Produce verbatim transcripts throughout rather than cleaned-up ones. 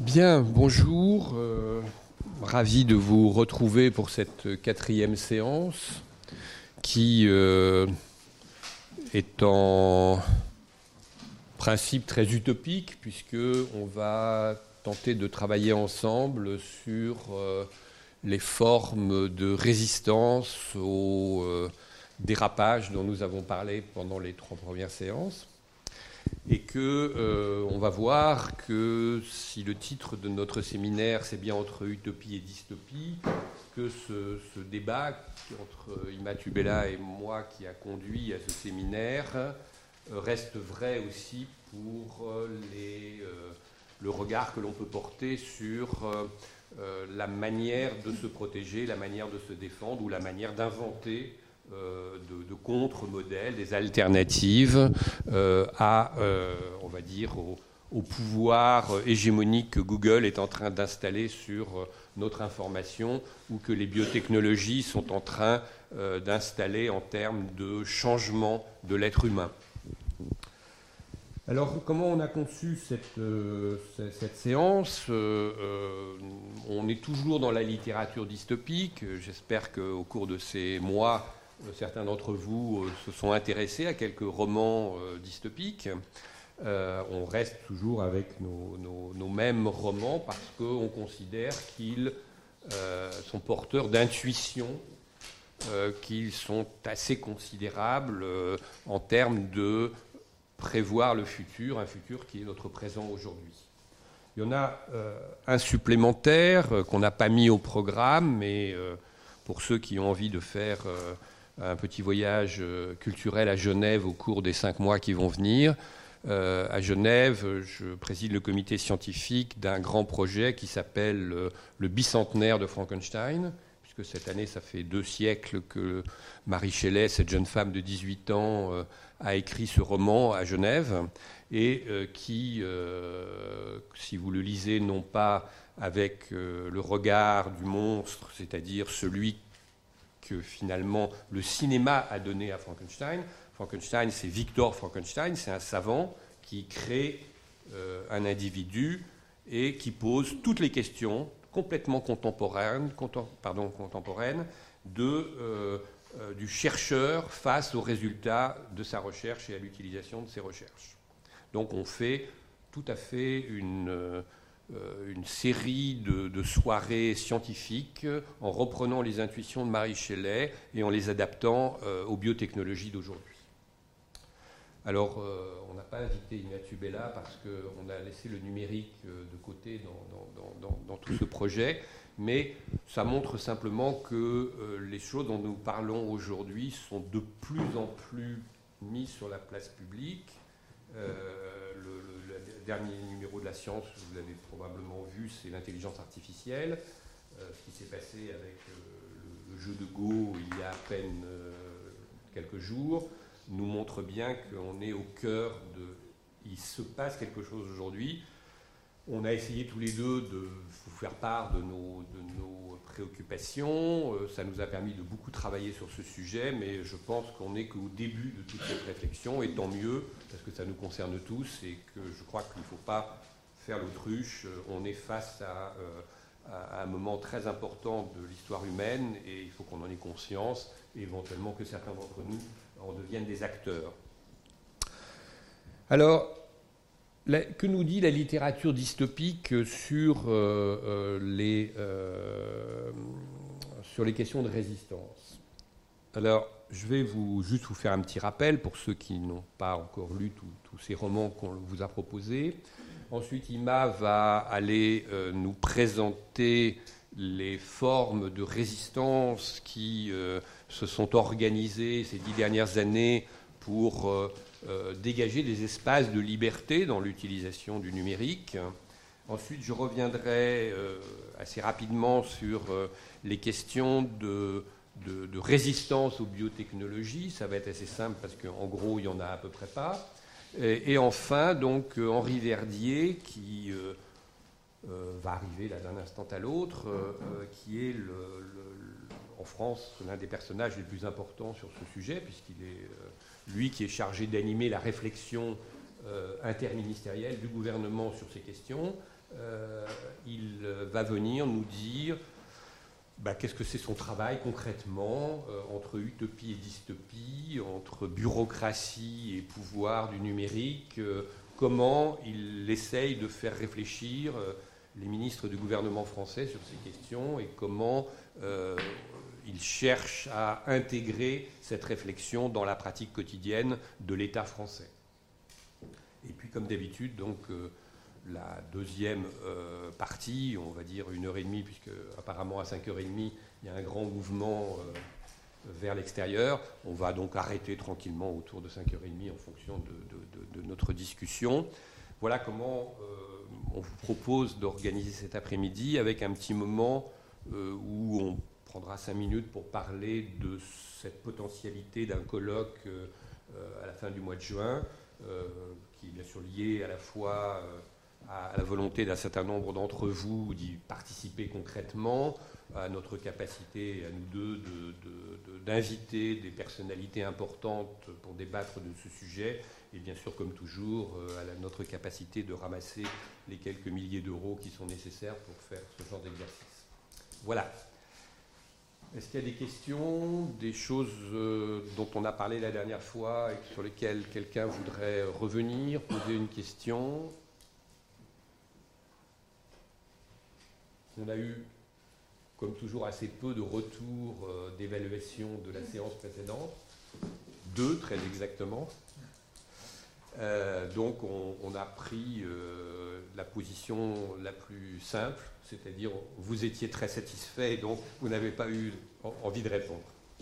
Bien, bonjour. Euh, ravi de vous retrouver pour cette quatrième séance qui euh, est en principe très utopique puisqu'on va tenter de travailler ensemble sur euh, les formes de résistance au euh, dérapage dont nous avons parlé pendant les trois premières séances. Et que euh, on va voir que si le titre de notre séminaire c'est bien entre utopie et dystopie, que ce, ce débat entre Ima Tubela et moi qui a conduit à ce séminaire euh, reste vrai aussi pour euh, les, euh, le regard que l'on peut porter sur euh, euh, la manière de se protéger, la manière de se défendre ou la manière d'inventer Euh, de, de contre-modèles, des alternatives euh, à, euh, on va dire, au, au pouvoir hégémonique que Google est en train d'installer sur euh, notre information ou que les biotechnologies sont en train euh, d'installer en termes de changement de l'être humain. Alors, comment on a conçu cette, euh, cette séance euh, euh, On est toujours dans la littérature dystopique. J'espère qu'au cours de ces mois, certains d'entre vous euh, se sont intéressés à quelques romans euh, dystopiques. Euh, on reste toujours avec nos, nos, nos mêmes romans parce qu'on considère qu'ils euh, sont porteurs d'intuitions, euh, qu'ils sont assez considérables euh, en termes de prévoir le futur, un futur qui est notre présent aujourd'hui. Il y en a euh, un supplémentaire euh, qu'on n'a pas mis au programme, mais euh, pour ceux qui ont envie de faire euh, un petit voyage culturel à Genève au cours des cinq mois qui vont venir. Euh, à Genève, je préside le comité scientifique d'un grand projet qui s'appelle euh, le bicentenaire de Frankenstein, puisque cette année, ça fait deux siècles que Mary Shelley, cette jeune femme de dix-huit ans, euh, a écrit ce roman à Genève, et euh, qui, euh, si vous le lisez, non pas avec euh, le regard du monstre, c'est-à-dire celui que finalement le cinéma a donné à Frankenstein. Frankenstein, c'est Victor Frankenstein, c'est un savant qui crée euh, un individu et qui pose toutes les questions complètement contemporaines, contem- pardon, contemporaines de, euh, euh, du chercheur face aux résultats de sa recherche et à l'utilisation de ses recherches. Donc on fait tout à fait une... Euh, une série de, de soirées scientifiques en reprenant les intuitions de Mary Shelley et en les adaptant euh, aux biotechnologies d'aujourd'hui. Alors, euh, on n'a pas invité Ima Tubela parce qu'on a laissé le numérique euh, de côté dans, dans, dans, dans tout ce projet, mais ça montre simplement que euh, les choses dont nous parlons aujourd'hui sont de plus en plus mises sur la place publique. Euh, le, le, le dernier numéro de la science, vous l'avez probablement vu, c'est l'intelligence artificielle. Euh, ce qui s'est passé avec euh, le, le jeu de Go il y a à peine euh, quelques jours nous montre bien qu'on est au cœur de... Il se passe quelque chose aujourd'hui. On a essayé tous les deux de vous faire part de nos, de nos préoccupations. Euh, ça nous a permis de beaucoup travailler sur ce sujet, mais je pense qu'on n'est qu'au début de toute cette réflexion, et tant mieux, parce que ça nous concerne tous, et que je crois qu'il ne faut pas faire l'autruche. On est face à, euh, à un moment très important de l'histoire humaine, et il faut qu'on en ait conscience, et éventuellement que certains d'entre nous en deviennent des acteurs. Alors, La, que nous dit la littérature dystopique sur, euh, euh, les, euh, sur les questions de résistance? Alors, je vais vous, juste vous faire un petit rappel pour ceux qui n'ont pas encore lu tous ces romans qu'on vous a proposés. Ensuite, Ima va aller euh, nous présenter les formes de résistance qui euh, se sont organisées ces dix dernières années pour... Euh, Euh, dégager des espaces de liberté dans l'utilisation du numérique. Ensuite, je reviendrai euh, assez rapidement sur euh, les questions de, de, de résistance aux biotechnologies. Ça va être assez simple parce qu'en gros, il n'y en a à peu près pas. Et, et enfin, donc, euh, Henri Verdier, qui euh, euh, va arriver là, d'un instant à l'autre, euh, qui est, le, le, en France, l'un des personnages les plus importants sur ce sujet, puisqu'il est... Euh, lui qui est chargé d'animer la réflexion euh, interministérielle du gouvernement sur ces questions, euh, il va venir nous dire bah, qu'est-ce que c'est son travail concrètement, euh, entre utopie et dystopie, entre bureaucratie et pouvoir du numérique, euh, comment il essaye de faire réfléchir euh, les ministres du gouvernement français sur ces questions et comment euh, il cherche à intégrer cette réflexion dans la pratique quotidienne de l'État français. Et puis, comme d'habitude, donc, euh, la deuxième euh, partie, on va dire une heure et demie, puisque apparemment à cinq heures trente, il y a un grand mouvement euh, vers l'extérieur. On va donc arrêter tranquillement autour de cinq heures trente en fonction de, de, de, de notre discussion. Voilà comment euh, on vous propose d'organiser cet après-midi avec un petit moment euh, où on prendra cinq minutes pour parler de cette potentialité d'un colloque euh, à la fin du mois de juin, euh, qui est bien sûr lié à la fois euh, à la volonté d'un certain nombre d'entre vous d'y participer concrètement, à notre capacité, à nous deux, de, de, de, d'inviter des personnalités importantes pour débattre de ce sujet, et bien sûr, comme toujours, à la, notre capacité de ramasser les quelques milliers d'euros qui sont nécessaires pour faire ce genre d'exercice. Voilà. Est-ce qu'il y a des questions, des choses dont on a parlé la dernière fois et sur lesquelles quelqu'un voudrait revenir, poser une question ? On a eu, comme toujours, assez peu de retours euh, d'évaluation de la séance précédente. Deux, très exactement. Euh, donc, on, on a pris euh, la position la plus simple, c'est-à-dire vous étiez très satisfait et donc vous n'avez pas eu envie de répondre.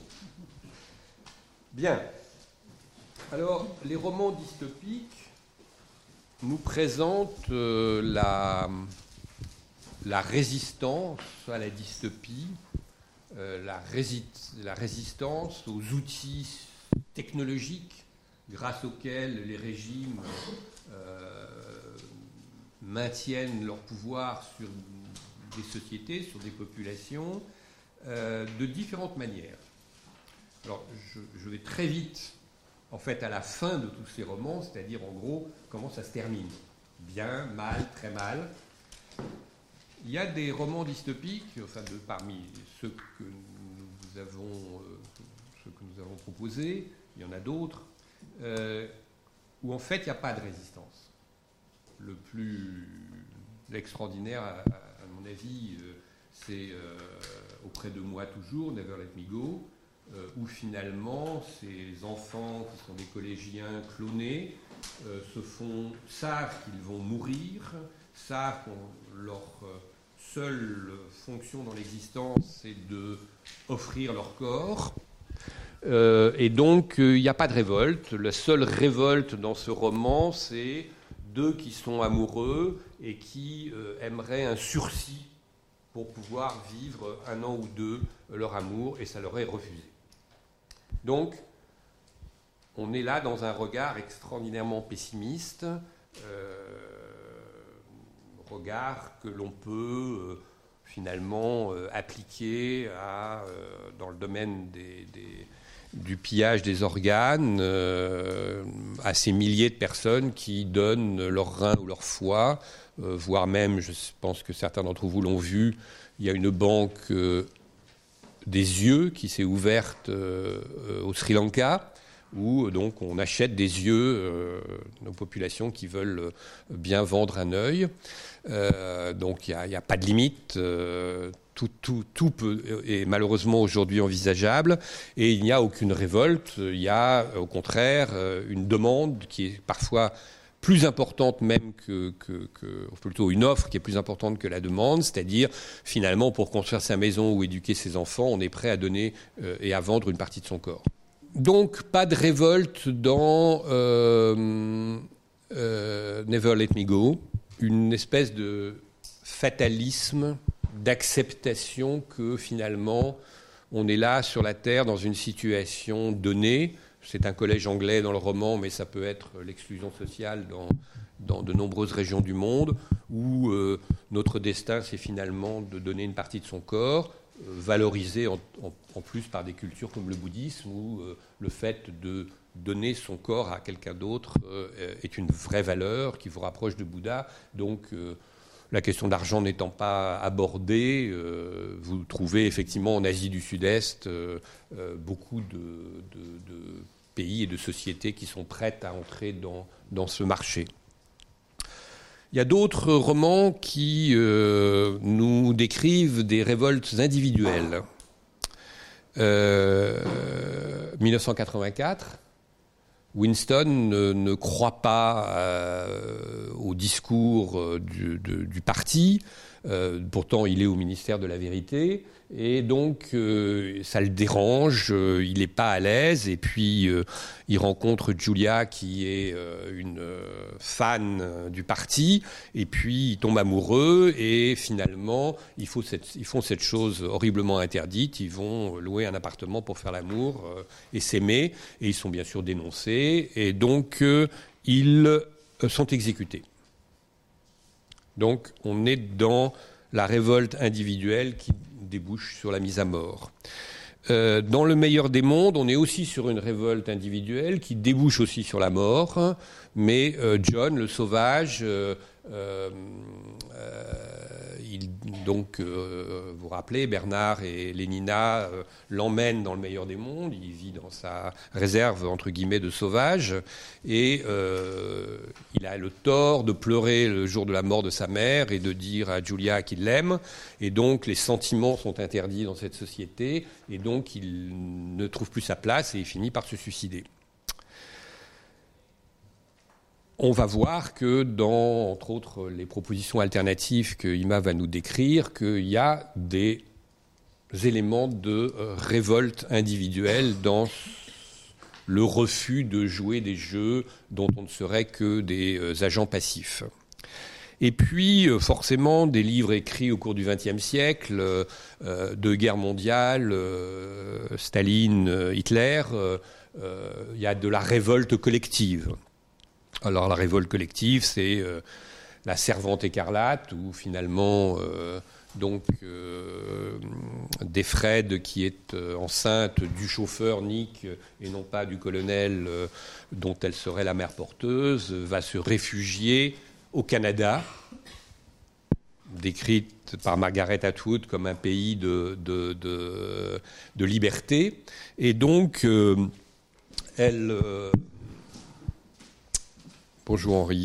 Bien. Alors, les romans dystopiques nous présentent euh, la... la résistance à la dystopie, euh, la, rési- la résistance aux outils technologiques grâce auxquels les régimes euh, maintiennent leur pouvoir sur des sociétés, sur des populations, euh, de différentes manières. Alors, je, je vais très vite, en fait, à la fin de tous ces romans, c'est-à-dire, en gros, comment ça se termine. Bien, mal, très mal. Il y a des romans dystopiques, enfin de, parmi ceux que nous avons, euh, ceux que nous avons proposés, il y en a d'autres, euh, où en fait il n'y a pas de résistance. Le plus l'extraordinaire, à, à mon avis, euh, c'est euh, Auprès de moi toujours, Never Let Me Go, euh, où finalement ces enfants qui sont des collégiens clonés euh, se font, savent qu'ils vont mourir, savent qu'on leur euh, seule fonction dans l'existence, c'est d'offrir leur corps. Euh, et donc, il euh, n'y a pas de révolte. La seule révolte dans ce roman, c'est deux qui sont amoureux et qui euh, aimeraient un sursis pour pouvoir vivre un an ou deux leur amour, et ça leur est refusé. Donc, on est là dans un regard extraordinairement pessimiste, euh, regard que l'on peut euh, finalement euh, appliquer à, euh, dans le domaine des, des, du pillage des organes euh, à ces milliers de personnes qui donnent leur rein ou leur foie, euh, voire même, je pense que certains d'entre vous l'ont vu, il y a une banque euh, des yeux qui s'est ouverte euh, au Sri Lanka, où donc on achète des yeux euh, aux populations qui veulent bien vendre un œil. Euh, donc il n'y a, a pas de limite. Euh, tout, tout, tout peut, est malheureusement aujourd'hui envisageable, et il n'y a aucune révolte. Il y a au contraire une demande qui est parfois plus importante même que, que, que, plutôt une offre qui est plus importante que la demande, c'est-à-dire finalement pour construire sa maison ou éduquer ses enfants, on est prêt à donner euh, et à vendre une partie de son corps. Donc pas de révolte dans euh, euh, Never Let Me Go, une espèce de fatalisme, d'acceptation que finalement on est là sur la Terre dans une situation donnée. C'est un collège anglais dans le roman, mais ça peut être l'exclusion sociale dans, dans de nombreuses régions du monde, où euh, notre destin, c'est finalement de donner une partie de son corps, euh, valorisé en, en, en plus par des cultures comme le bouddhisme, où euh, le fait de donner son corps à quelqu'un d'autre euh, est une vraie valeur qui vous rapproche de Bouddha. Donc, euh, la question de l'argent n'étant pas abordée, euh, vous trouvez effectivement en Asie du Sud-Est euh, euh, beaucoup de, de, de pays et de sociétés qui sont prêtes à entrer dans, dans ce marché. Il y a d'autres romans qui euh, nous décrivent des révoltes individuelles. Euh, mille neuf cent quatre-vingt-quatre, Winston ne, ne croit pas euh, au discours du, de, du parti. Euh, pourtant, il est au ministère de la Vérité. Et donc, euh, ça le dérange, euh, il n'est pas à l'aise. Et puis, euh, il rencontre Julia, qui est euh, une euh, fan du parti. Et puis, il tombe amoureux. Et finalement, ils, faut cette, ils font cette chose horriblement interdite. Ils vont louer un appartement pour faire l'amour euh, et s'aimer. Et ils sont bien sûr dénoncés. Et donc, euh, ils euh, sont exécutés. Donc, on est dans la révolte individuelle qui débouche sur la mise à mort. Euh, dans le meilleur des mondes, on est aussi sur une révolte individuelle qui débouche aussi sur la mort, mais euh, John, le sauvage, euh, euh, euh, il, donc, euh, vous vous rappelez, Bernard et Lénina euh, l'emmènent dans le meilleur des mondes, il vit dans sa réserve, entre guillemets, de sauvage, et euh, il a le tort de pleurer le jour de la mort de sa mère et de dire à Julia qu'il l'aime, et donc les sentiments sont interdits dans cette société, et donc il ne trouve plus sa place et il finit par se suicider. On va voir que dans, entre autres, les propositions alternatives que Ima va nous décrire, qu'il y a des éléments de révolte individuelle dans le refus de jouer des jeux dont on ne serait que des agents passifs. Et puis, forcément, des livres écrits au cours du vingtième siècle, euh, de guerre mondiale, euh, Staline, Hitler, euh, euh, il y a de la révolte collective. Alors la révolte collective, c'est euh, la Servante écarlate, où finalement, euh, donc, euh, Defred, qui est euh, enceinte du chauffeur Nick et non pas du colonel euh, dont elle serait la mère porteuse, va se réfugier au Canada, décrite par Margaret Atwood comme un pays de, de, de, de liberté. Et donc, euh, elle... Euh, Bonjour Henri.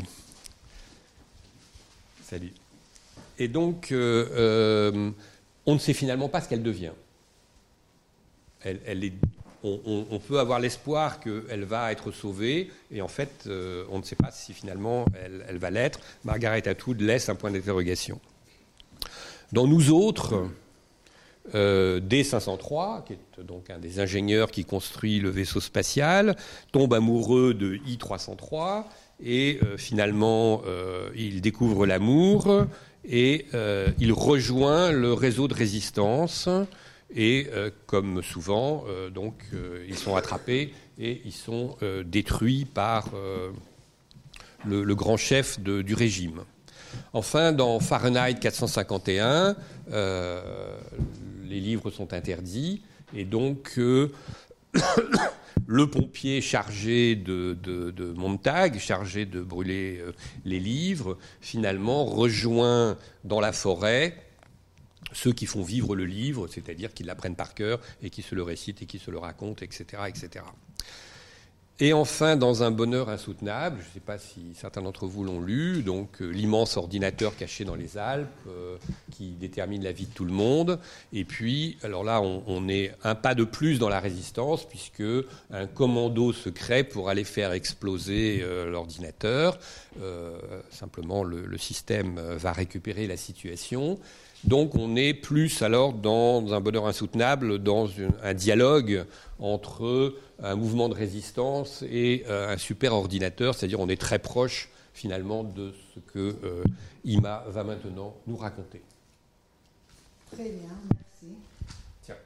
Salut. Et donc, euh, euh, on ne sait finalement pas ce qu'elle devient. Elle, elle est, on, on, on peut avoir l'espoir qu'elle va être sauvée, et en fait, euh, on ne sait pas si finalement elle, elle va l'être. Margaret Atwood laisse un point d'interrogation. Dans Nous autres, euh, D cinq cent trois, qui est donc un des ingénieurs qui construit le vaisseau spatial, tombe amoureux de I trois cent trois, et euh, finalement, euh, il découvre l'amour et euh, il rejoint le réseau de résistance. Et euh, comme souvent, euh, donc, euh, ils sont attrapés et ils sont euh, détruits par euh, le, le grand chef de, du régime. Enfin, dans Fahrenheit quatre cent cinquante et un, euh, les livres sont interdits et donc... Euh, le pompier chargé de, de, de Montag, chargé de brûler euh, les livres, finalement rejoint dans la forêt ceux qui font vivre le livre, c'est-à-dire qui l'apprennent par cœur et qui se le récitent et qui se le racontent, et cetera, et cetera. Et enfin, dans Un bonheur insoutenable, je ne sais pas si certains d'entre vous l'ont lu, donc euh, l'immense ordinateur caché dans les Alpes euh, qui détermine la vie de tout le monde. Et puis, alors là, on, on est un pas de plus dans la résistance, puisque un commando secret pour aller faire exploser euh, l'ordinateur. Euh, simplement, le, le système va récupérer la situation. Donc on est plus alors dans Un bonheur insoutenable, dans une, un dialogue entre un mouvement de résistance et euh, un super ordinateur, c'est-à-dire on est très proche finalement de ce que euh, Ima va maintenant nous raconter. Très bien, merci. Tiens.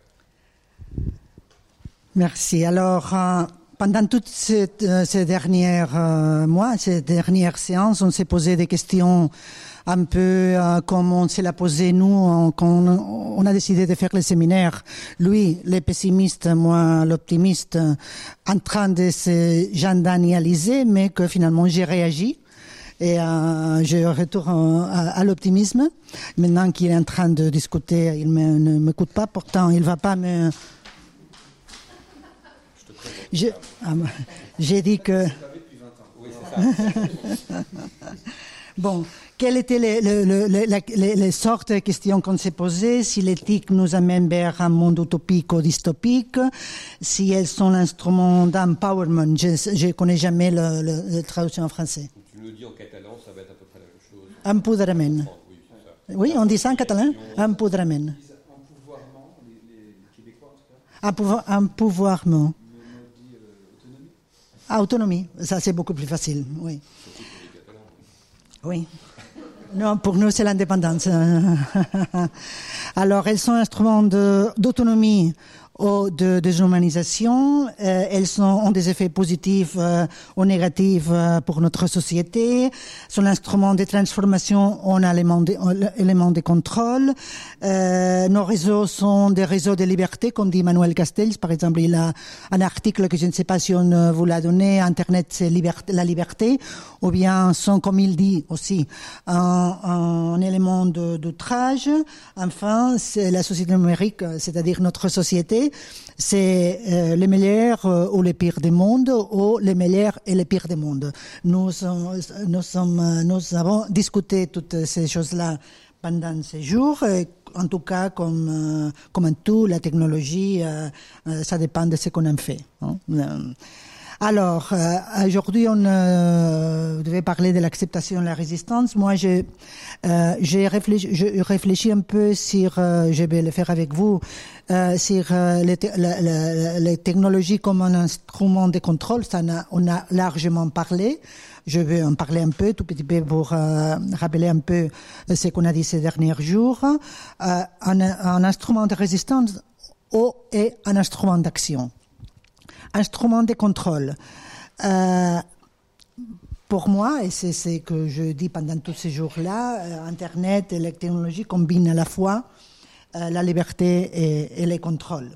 Merci. Alors, euh, pendant toutes ces, euh, ces derniers euh, mois, ces dernières séances, on s'est posé des questions un peu euh, comme on s'est la posé nous on, quand on, on a décidé de faire le séminaire. Lui, le pessimiste, moi l'optimiste, en train de se généraliser, mais que finalement j'ai réagi Et euh, je retourne à, à l'optimisme. Maintenant qu'il est en train de discuter, il me, ne m'écoute pas. Pourtant, il ne va pas me... Je, ah, j'ai dit que... Bon, quelles étaient les, les, les, les, les sortes de questions qu'on s'est posées? Si l'éthique nous amène vers un monde utopique ou dystopique, si elles sont l'instrument d'empowerment. Je ne connais jamais la traduction en français. Tu me dis en catalan, ça va être à peu près la même chose. Empoderament. Oui, c'est ça. Oui, on dit ça en catalan? Empoderament. Empouvoirment, les, les Québécois en tout cas. Empouvoirment. On dit euh, autonomie. Ah, autonomie, ça c'est beaucoup plus facile, oui. Oui. Non, pour nous, c'est l'indépendance. Alors, elles sont instruments de, d'autonomie ou de déshumanisation. Euh, elles sont, ont des effets positifs euh, ou négatifs euh, pour notre société. Sont l'instrument de transformation en élément de, élément de contrôle. Euh, nos réseaux sont des réseaux de liberté, comme dit Manuel Castells. Par exemple, il a un article que je ne sais pas si on vous l'a donné. Internet, c'est liberté, la liberté. Ou bien sont, comme il dit aussi, un, un élément de, d'outrage. Enfin, c'est la société numérique, c'est-à-dire notre société. C'est euh, les meilleurs euh, ou les pires du monde, ou les meilleurs et les pires du monde. Nous, nous, sommes, nous avons discuté toutes ces choses-là pendant ces jours. Et en tout cas, comme, euh, comme en tout, la technologie, euh, euh, ça dépend de ce qu'on en fait. Hein. Alors, euh, aujourd'hui, on euh, devait parler de l'acceptation et la résistance. Moi, j'ai euh, j'ai réfléchi, je réfléchis un peu sur, euh, je vais le faire avec vous, euh, sur euh, les, te, la, la, les technologies comme un instrument de contrôle. Ça, on a, on a largement parlé. Je vais en parler un peu, tout petit peu, pour euh, rappeler un peu ce qu'on a dit ces derniers jours. Euh, un, un instrument de résistance ou est un instrument d'action. Instrument de contrôle. Euh, pour moi, et c'est ce que je dis pendant tous ces jours-là, euh, Internet et la technologie combinent à la fois euh, la liberté et, et les contrôles.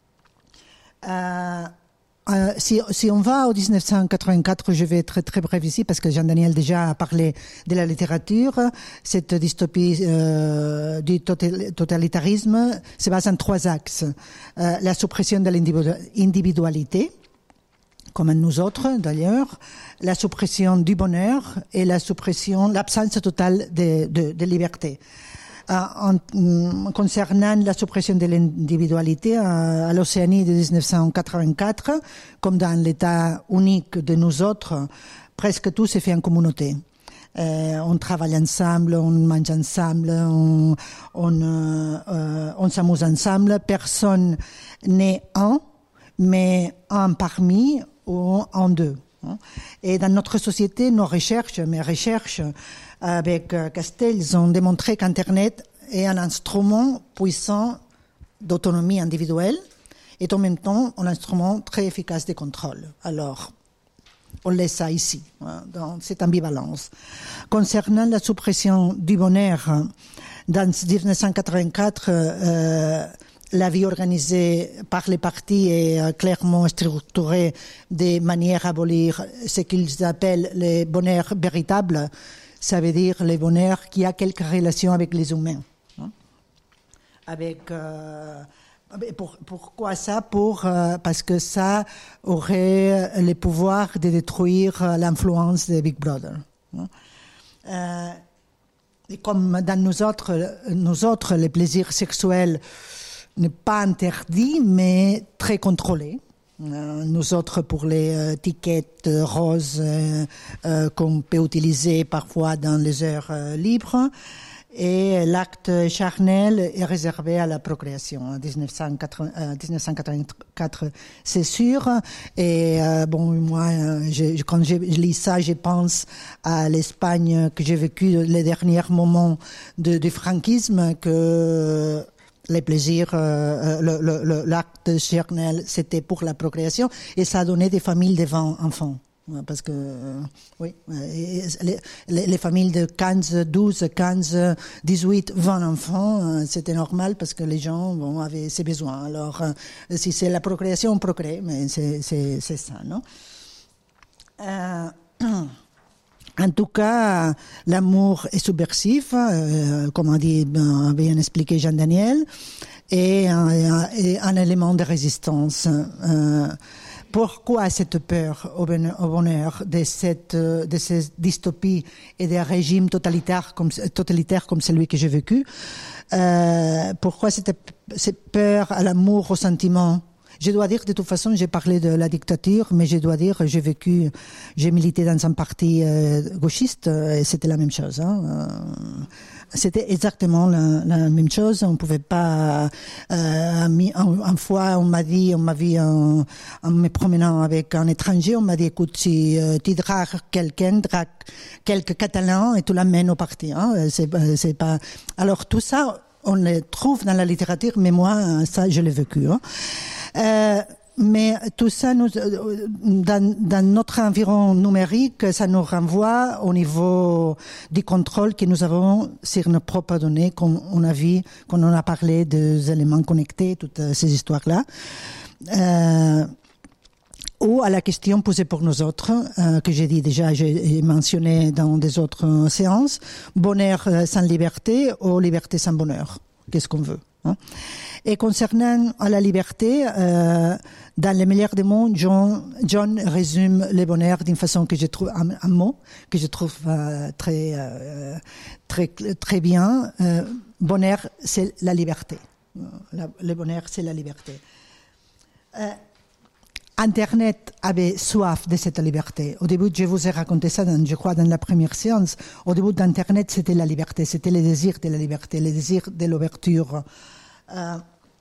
Euh, euh, si, si on va au dix-neuf cent quatre-vingt-quatre, je vais être très, très bref ici parce que Jean-Daniel déjà a parlé de la littérature. Cette dystopie euh, du totalitarisme se base en trois axes. Euh, la suppression de l'individualité, comme nous autres d'ailleurs, la suppression du bonheur et la suppression, l'absence totale de, de, de liberté. Euh, en, en, concernant la suppression de l'individualité, à, à l'Océanie de dix-neuf cent quatre-vingt-quatre, comme dans l'État unique de nous autres, presque tout s'est fait en communauté. Euh, on travaille ensemble, on mange ensemble, on, on, euh, on s'amuse ensemble. Personne n'est un, mais un parmi ou en deux. Et dans notre société, nos recherches, mes recherches avec Castells ont démontré qu'Internet est un instrument puissant d'autonomie individuelle et en même temps un instrument très efficace de contrôle. Alors, on laisse ça ici, dans cette ambivalence. Concernant la suppression du bonheur, dans dix-neuf cent quatre-vingt-quatre, euh, la vie organisée par les partis est euh, clairement structurée de manière à abolir ce qu'ils appellent le bonheur véritable. Ça veut dire le bonheur qui a quelque relation avec les humains. Hein? Avec... Euh, Pour, pourquoi ça? Pour, euh, parce que ça aurait le pouvoir de détruire l'influence de Big Brother. Euh, et comme dans nous autres, nous autres, le plaisir sexuel n'est pas interdit, mais très contrôlé. Euh, nous autres, pour les euh, étiquettes roses euh, euh, qu'on peut utiliser parfois dans les heures euh, libres. Et l'acte charnel est réservé à la procréation. En dix-neuf cent quatre-vingt-quatre, c'est sûr. Et euh, bon, moi, je, quand je lis ça, je pense à l'Espagne que j'ai vécue les derniers moments de, du franquisme, que les plaisirs, euh, le, le, l'acte charnel, c'était pour la procréation, et ça a donné des familles de vingt enfants. Parce que, euh, oui, les, les, les familles de quinze, douze, quinze, dix-huit, vingt enfants, euh, c'était normal parce que les gens, bon, avaient ces besoins. Alors, euh, si c'est la procréation, on procrée, mais c'est, c'est, c'est ça, non? Euh, En tout cas, l'amour est subversif, euh, comme a dit, ben, bien expliqué Jean-Daniel, et un, et un élément de résistance. Euh, pourquoi cette peur au bonheur, au bonheur de, cette, de ces dystopies et des régimes totalitaires comme, totalitaires comme celui que j'ai vécu? euh, Pourquoi cette, cette peur à l'amour, au sentiment? Je dois dire, de toute façon, j'ai parlé de la dictature, mais je dois dire, j'ai vécu, j'ai milité dans un parti euh, gauchiste, et c'était la même chose. Hein. Euh, c'était exactement la, la même chose. On pouvait pas. Euh, une fois, on m'a dit, on m'a vu en, en me promenant avec un étranger, on m'a dit, écoute, si euh, tu dragues quelqu'un, drague quelques Catalans et tu l'amènes au parti. Hein. C'est, c'est pas. Alors tout ça, on le trouve dans la littérature, mais moi, ça, je l'ai vécu. Hein. Euh, mais tout ça, nous, dans, dans notre environnement numérique, ça nous renvoie au niveau du contrôle que nous avons sur nos propres données, comme on a vu, quand on a parlé des éléments connectés, toutes ces histoires-là. Euh, ou à la question posée pour nous autres, euh, que j'ai dit déjà, j'ai mentionné dans des autres séances, bonheur sans liberté ou liberté sans bonheur. Qu'est-ce qu'on veut, hein? Et concernant la liberté, euh, dans le meilleur des mondes, John, John résume le bonheur d'une façon que je trouve, un, un mot que je trouve euh, très, euh, très, très bien. Euh, bonheur, c'est la liberté. La, le bonheur, c'est la liberté. Euh, Internet avait soif de cette liberté. Au début, je vous ai raconté ça, dans, je crois, dans la première séance. Au début d'Internet, c'était la liberté, c'était le désir de la liberté, le désir de l'ouverture. Euh,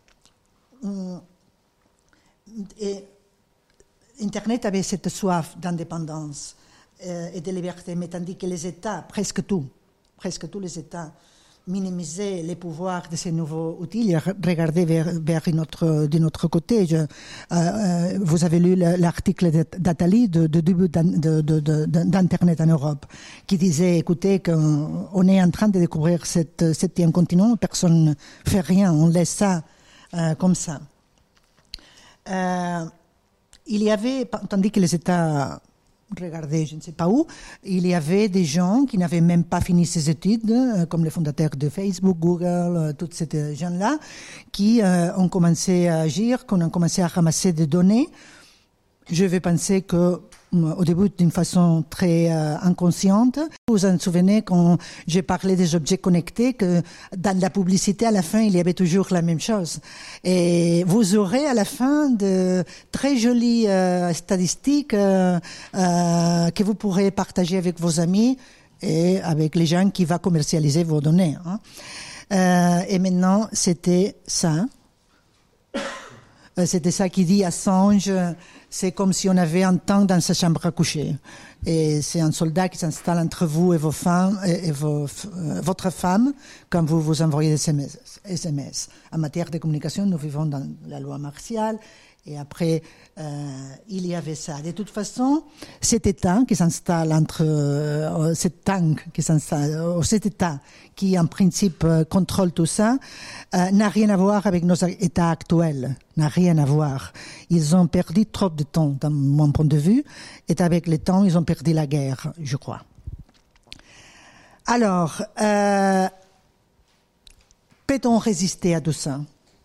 et Internet avait cette soif d'indépendance euh, et de liberté, mais tandis que les États, presque tous, presque tous les États, minimiser les pouvoirs de ces nouveaux outils, regarder vers, vers une autre, d'un autre côté. Je, euh, vous avez lu l'article d'Atali de, de début de, de, de, d'Internet en Europe, qui disait, écoutez, qu'on est en train de découvrir cette septième continent, personne ne fait rien, on laisse ça euh, comme ça. Euh, il y avait, tandis que les États regardez, je ne sais pas où, il y avait des gens qui n'avaient même pas fini ces études, euh, comme les fondateurs de Facebook, Google, euh, tous ces gens-là, qui euh, ont commencé à agir, qui ont commencé à ramasser des données. Je vais penser que, au début, d'une façon très euh, inconsciente. Vous vous en souvenez quand j'ai parlé des objets connectés, que dans la publicité, à la fin, il y avait toujours la même chose. Et vous aurez à la fin de très jolies euh, statistiques euh, euh, que vous pourrez partager avec vos amis et avec les gens qui vont commercialiser vos données. Hein. Euh, et maintenant, c'était ça. C'était ça qui dit Assange, c'est comme si on avait un tank dans sa chambre à coucher. Et c'est un soldat qui s'installe entre vous et vos femmes, et, et vos, euh, votre femme, quand vous vous envoyez des S M S. En matière de communication, nous vivons dans la loi martiale. Et après, euh, il y avait ça. De toute façon, cet État qui s'installe entre, euh, cet tank qui s'installe, euh, cet État qui en principe euh, contrôle tout ça, euh, n'a rien à voir avec nos États actuels. N'a rien à voir. Ils ont perdu trop de temps, dans mon point de vue, et avec le temps, ils ont perdu la guerre, je crois. Alors, euh, peut-on résister à tout ça?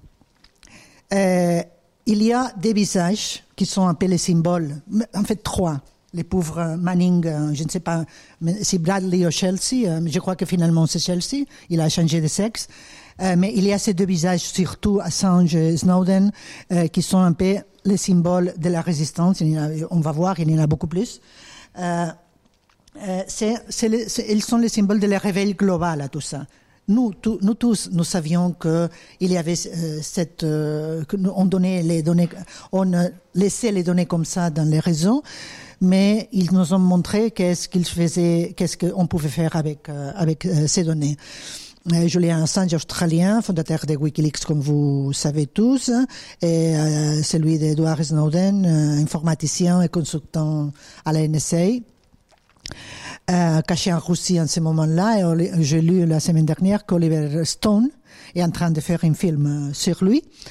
euh, Il y a des visages qui sont un peu les symboles, en fait trois. Les pauvres Manning, je ne sais pas si Bradley ou Chelsea, je crois que finalement c'est Chelsea, il a changé de sexe. Mais il y a ces deux visages, surtout Assange et Snowden, qui sont un peu les symboles de la résistance. Il y en a, on va voir, il y en a beaucoup plus. Euh, c'est, c'est les, c'est, ils sont les symboles de la réveil global à tout ça. Nous, tout, nous tous, nous savions que il y avait euh, cette, euh, que nous, on donnait les données, on laissait les données comme ça dans les réseaux, mais ils nous ont montré qu'est-ce qu'ils faisaient, qu'est-ce qu'on pouvait faire avec euh, avec euh, ces données. Euh, Julian Assange, australien, fondateur de Wikileaks, comme vous savez tous, et euh, celui d'Edward Snowden, euh, informaticien et consultant à la N S A. Euh, caché en Russie en ce moment-là, et j'ai lu la semaine dernière qu'Oliver Stone est en train de faire un film sur lui.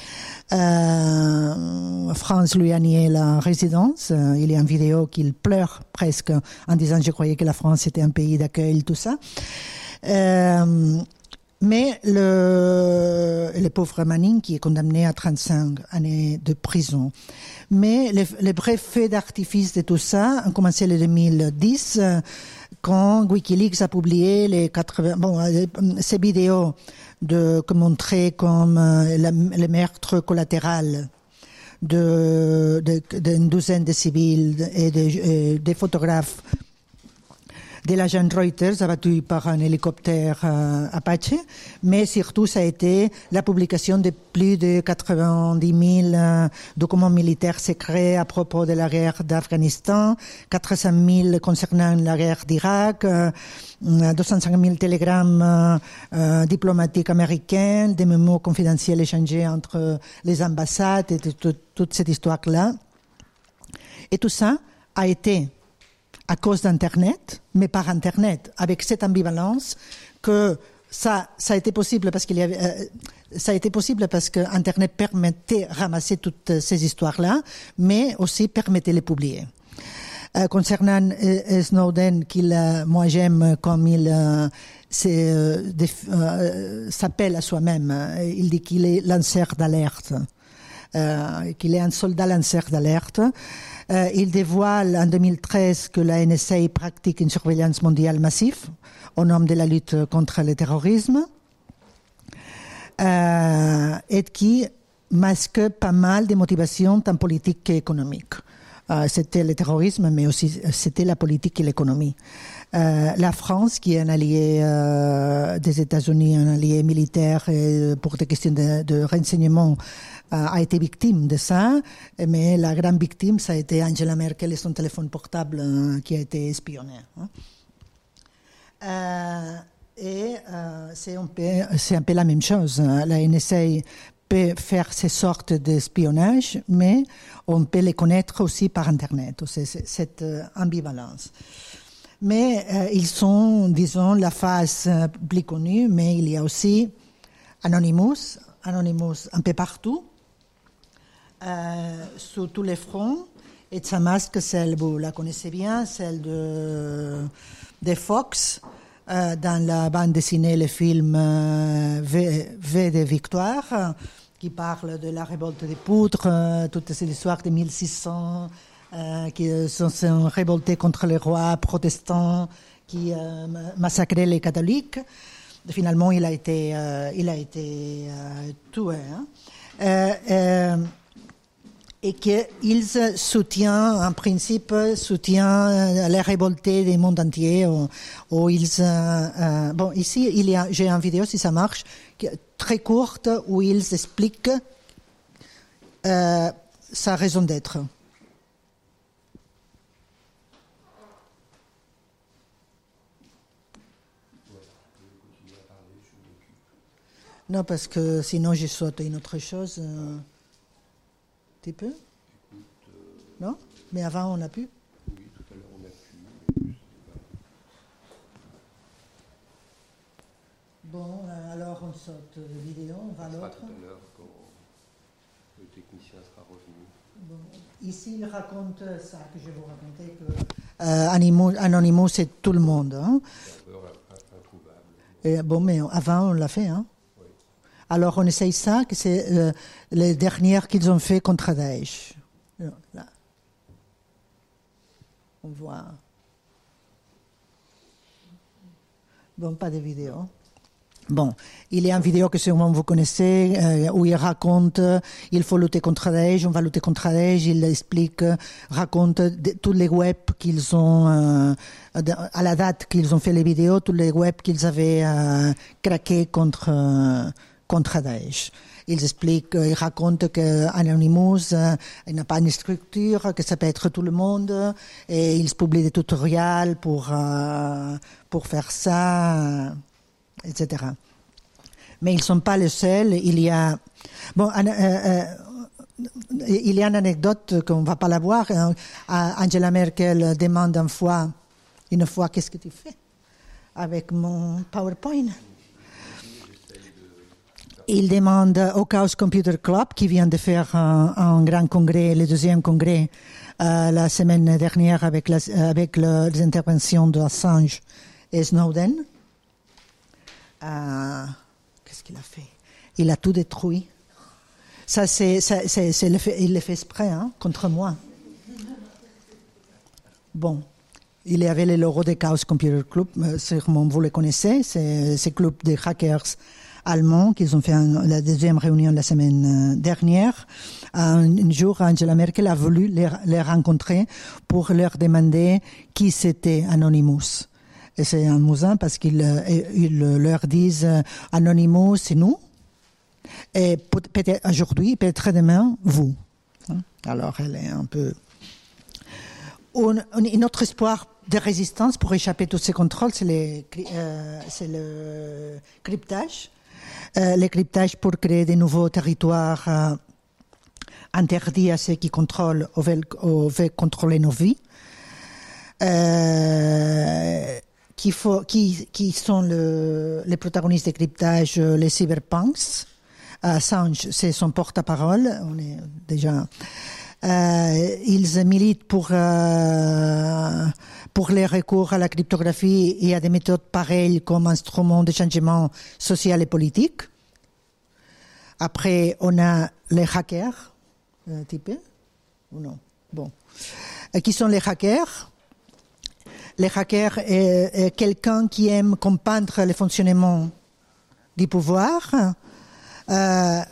Euh, France lui a nié la résidence. Euh, il y a une vidéo qu'il pleure presque en disant je croyais que la France était un pays d'accueil, tout ça. Euh, mais le, le pauvre Manning qui est condamné à trente-cinq années de prison. Mais les, les vrais faits d'artifice de tout ça ont commencé en deux mille dix euh, quand Wikileaks a publié les quatre-vingts, bon, euh, ces vidéos de, que montraient comme euh, la, le meurtre collatéral de, de, d'une douzaine de civils et de, des photographes de l'agent Reuters abattu par un hélicoptère euh, Apache, mais surtout ça a été la publication de plus de quatre-vingt-dix mille euh, documents militaires secrets à propos de la guerre d'Afghanistan, quatre cent mille concernant la guerre d'Irak, euh, deux cent cinq mille télégrammes euh, euh, diplomatiques américains, des mémos confidentiels échangés entre les ambassades et toute, toute cette histoire-là. Et tout ça a été à cause d'Internet, mais par Internet, avec cette ambivalence que ça, ça a été possible parce qu'il y avait, euh, ça a été possible parce que Internet permettait de ramasser toutes ces histoires-là, mais aussi permettait de les publier. Euh, concernant euh, Snowden, qu'il, euh, moi j'aime comme il euh, euh, euh, s'appelle à soi-même, il dit qu'il est lanceur d'alerte, euh, qu'il est un soldat lanceur d'alerte. Euh, il dévoile en deux mille treize que la N S A pratique une surveillance mondiale massive au nom de la lutte contre le terrorisme euh, et qui masque pas mal de motivations tant politiques qu'économiques. Euh, c'était le terrorisme, mais aussi c'était la politique et l'économie. Euh, la France, qui est un allié euh, des États-Unis, un allié militaire et pour des questions de, de renseignement, euh, a été victime de ça, mais la grande victime, ça a été Angela Merkel et son téléphone portable euh, qui a été espionné. Hein. Euh, et euh, c'est, un peu, c'est un peu la même chose. La N S A peut faire ces sortes d'espionnage, mais on peut les connaître aussi par Internet. C'est, c'est cette ambivalence. Mais euh, ils sont, disons, la face euh, plus connue, mais il y a aussi Anonymous, Anonymous un peu partout, euh, sur tous les fronts, et sa masque, celle, vous la connaissez bien, celle de, de Fox, euh, dans la bande dessinée, le film euh, V, v de Victoire, euh, qui parle de la révolte des poutres, euh, toutes ces histoires de mille six cents, Euh, qui sont, sont révoltés contre les rois protestants qui euh, massacraient les catholiques. Finalement, il a été, euh, il a été euh, tué. Hein. Euh, euh, et qu'ils soutiennent, en principe, soutiennent les révoltés du monde entier. Où, où ils, euh, euh, bon, ici, il y a, j'ai une vidéo, si ça marche, très courte, où ils expliquent euh, sa raison d'être. Non, parce que sinon, je saute une autre chose. Euh... Tu peux ? Non ? Mais avant, on a pu ? Oui, tout à l'heure, on a pu. Bon, euh, alors on saute la vidéo, on va à l'autre. Tout à l'heure, quand le technicien sera revenu. Bon. Ici, il raconte ça que je vais vous raconter, que euh, Anonymous, Anonymous, c'est tout le monde. Hein. Et, bon, mais avant, on l'a fait, hein. Alors, on essaye ça, que c'est euh, les dernières qu'ils ont fait contre Daesh. Là. On voit. Bon, pas de vidéo. Bon, il y a une vidéo que sûrement vous connaissez, euh, où il raconte, euh, il faut lutter contre Daesh, on va lutter contre Daesh, il explique, euh, raconte de, tous les webs qu'ils ont, euh, de, à la date qu'ils ont fait les vidéos, tous les webs qu'ils avaient euh, craqués contre... Euh, contre Daesh. Ils expliquent, ils racontent qu'Anonymous euh, n'a pas une structure, que ça peut être tout le monde, et ils publient des tutoriels pour, euh, pour faire ça, euh, et cetera. Mais ils ne sont pas les seuls. Il y a, bon, euh, euh, il y a une anecdote qu'on ne va pas la voir. Hein. Angela Merkel demande une fois, une fois, qu'est-ce que tu fais avec mon PowerPoint? il demande au Chaos Computer Club, qui vient de faire un, un grand congrès, le deuxième congrès, euh, la semaine dernière avec, la, avec le, les interventions d'Assange et Snowden. Euh, qu'est-ce qu'il a fait? Il a tout détruit. Ça, c'est, c'est, c'est, c'est le fait, il le fait exprès, hein, contre moi. Bon. Il y avait le logo de Chaos Computer Club, sûrement vous le connaissez, c'est ce club de hackers allemands qu'ils ont fait un, la deuxième réunion la semaine dernière. Un, un jour, Angela Merkel a voulu les, les rencontrer pour leur demander qui c'était Anonymous. Et c'est amusant parce qu'ils ils leur disent Anonymous, c'est nous. Et peut-être aujourd'hui, peut-être demain, vous. Alors, elle est un peu... Un, un autre espoir de résistance pour échapper à tous ces contrôles, c'est, les, euh, c'est le cryptage. Euh, le cryptage pour créer de nouveaux territoires euh, interdits à ceux qui contrôlent ou veulent, ou veulent contrôler nos vies. Euh, qui, faut, qui, qui sont le, les protagonistes du cryptage, les cyberpunks. Assange, c'est son porte-parole. On est déjà... Euh, ils militent pour, euh, pour les recours à la cryptographie et à des méthodes pareilles comme instrument de changement social et politique. Après, on a les hackers, euh, typé ou non? Bon. Euh, qui sont les hackers? Les hackers est, est quelqu'un qui aime comprendre le fonctionnement du pouvoir, euh,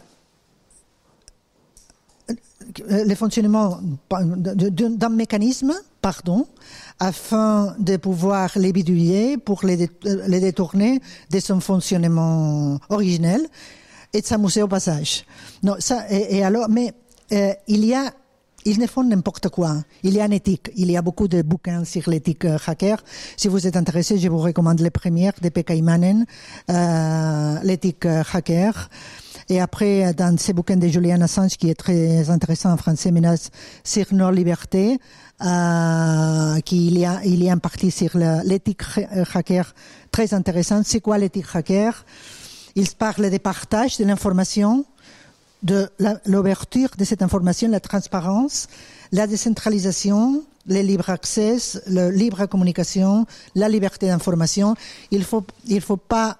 le fonctionnement d'un mécanisme, pardon, afin de pouvoir les bidouiller pour les, les détourner de son fonctionnement originel et de s'amuser au passage. Non, ça, et, et alors, mais euh, il y a, ils ne font n'importe quoi. Il y a une éthique. Il y a beaucoup de bouquins sur l'éthique euh, hacker. Si vous êtes intéressé, je vous recommande les premières de Pekka Immonen, euh, l'éthique euh, hacker. Et après, dans ce bouquin de Julian Assange, qui est très intéressant en français, Menace sur nos libertés, euh, qu'il y a, il y a une partie sur la, l'éthique hacker très intéressante. C'est quoi l'éthique hacker? Il parle des partages de l'information, de la, l'ouverture de cette information, la transparence, la décentralisation, le libre accès, la libre communication, la liberté d'information. Il faut, il faut pas,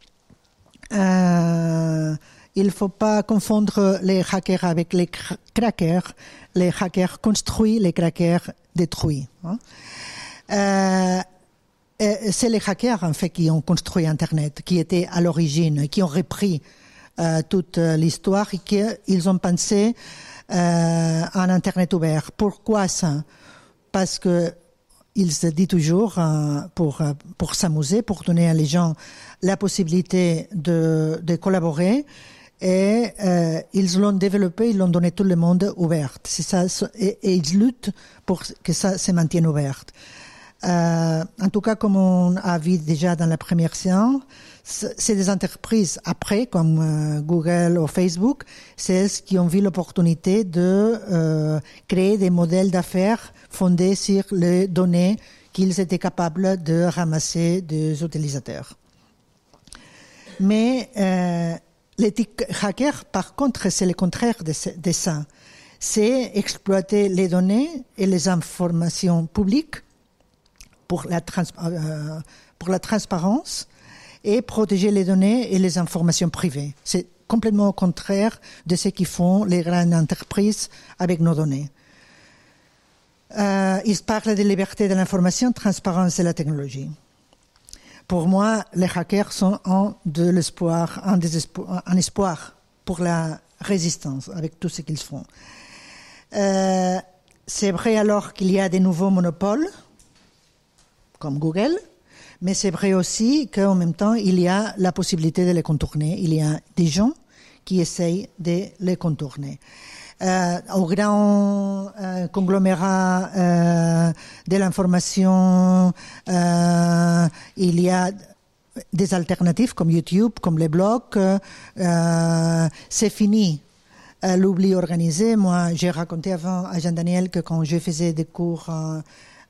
euh, il ne faut pas confondre les hackers avec les crackers. Les hackers construisent, les crackers détruisent. Hein. Euh, c'est les hackers, en fait, qui ont construit Internet, qui étaient à l'origine, qui ont repris euh, toute l'histoire et qu'ils ont pensé euh, un Internet ouvert. Pourquoi ça? Parce que il se dit toujours euh, pour pour s'amuser, pour donner à les gens la possibilité de de collaborer. Et euh, ils l'ont développé, ils l'ont donné tout le monde ouvert. C'est ça, et, et ils luttent pour que ça se maintienne ouvert. Euh, en tout cas, comme on a vu déjà dans la première séance, c'est des entreprises après, comme euh, Google ou Facebook, c'est elles qui ont vu l'opportunité de euh, créer des modèles d'affaires fondés sur les données qu'ils étaient capables de ramasser des utilisateurs. Mais euh, l'éthique hacker, par contre, c'est le contraire de, de ça. C'est exploiter les données et les informations publiques pour la, trans, euh, pour la transparence et protéger les données et les informations privées. C'est complètement au contraire de ce qu'ils font les grandes entreprises avec nos données. Euh, ils parlent de liberté de l'information, transparence de la technologie. Pour moi, les hackers sont un de l'espoir, un, désespoir, un espoir pour la résistance avec tout ce qu'ils font. Euh, c'est vrai alors qu'il y a des nouveaux monopoles, comme Google, mais c'est vrai aussi qu'en même temps, il y a la possibilité de les contourner. Il y a des gens qui essayent de les contourner. Euh, au grand euh, conglomérat euh, de l'information, euh, il y a des alternatives comme YouTube, comme les blogs. Euh, c'est fini euh, l'oubli organisé. Moi, j'ai raconté avant à Jean-Daniel que quand je faisais des cours euh,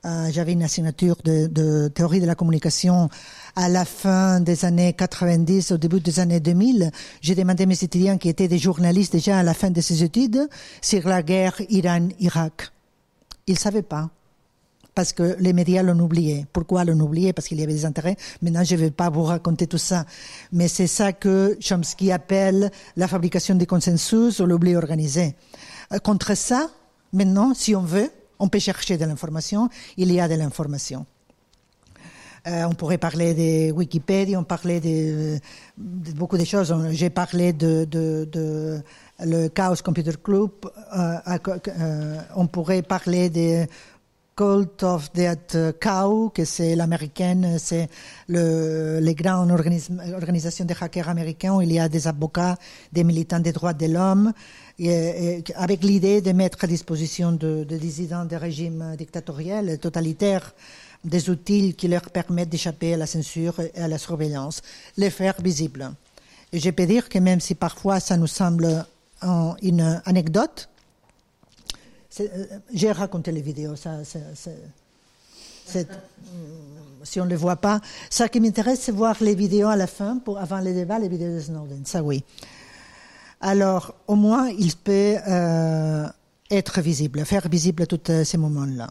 Euh, j'avais une asignature de, de théorie de la communication à la fin des années quatre-vingt-dix, au début des années deux mille. J'ai demandé à mes étudiants qui étaient des journalistes déjà à la fin de ces études sur la guerre Iran-Irak. Ils ne savaient pas. Parce que les médias l'ont oublié. Pourquoi l'ont oublié? Parce qu'il y avait des intérêts. Maintenant, je ne vais pas vous raconter tout ça. Mais c'est ça que Chomsky appelle la fabrication du consensus ou l'oubli organisé. Euh, contre ça, maintenant, si on veut, on peut chercher de l'information. Il y a de l'information. Euh, on pourrait parler de Wikipédia, on parlait de, de beaucoup de choses. J'ai parlé de, de, de le Chaos Computer Club. Euh, euh, on pourrait parler de Cult of Dead Cow, que c'est l'américaine, c'est le, les grandes organisations de hackers américains où il y a des avocats, des militants des droits de l'homme, et, et, avec l'idée de mettre à disposition de, de dissidents des régimes dictatoriels, totalitaires, des outils qui leur permettent d'échapper à la censure et à la surveillance, les faire visibles. Et je peux dire que même si parfois ça nous semble en, une anecdote, Euh, j'ai raconté les vidéos, ça, c'est, c'est, c'est, si on ne les voit pas. Ça qui m'intéresse, c'est voir les vidéos à la fin, pour, avant les débats, les vidéos de Snowden, ça oui. Alors, au moins, il peut euh, être visible, faire visible tous ces moments-là.